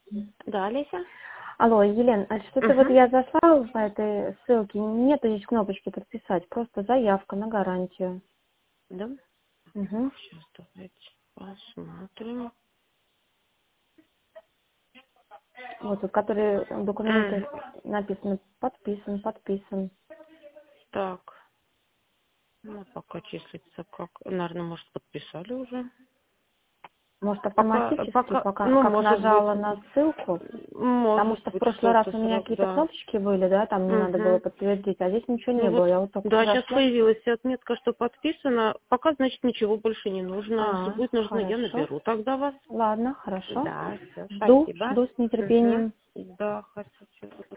Да, Олеся? Алло, Елена, а что-то вот Угу. я зашла по этой ссылке, нету здесь кнопочки подписать, просто заявка на гарантию. Да? Угу. Сейчас давайте посмотрим. Вот, тут, которые документы Мгм. написано подписан. Так, ну пока числится как, наверное, может подписали уже. Может, автоматически, Пока, пока ну как может быть, нажала на ссылку, потому может что в быть прошлый раз что-то у меня сразу, какие-то да. кнопочки были, да, там мне надо было Угу. подтвердить, а здесь ничего не Ну было. вот, Я вот только что да, сейчас зашла. появилась отметка, что подписано. Пока, значит, ничего больше не нужно. Если будет нужно, я Хорошо. наберу тогда вас. Ладно, хорошо. Да, все, Жду спасибо. с Угу. нетерпением. Да, хорошо.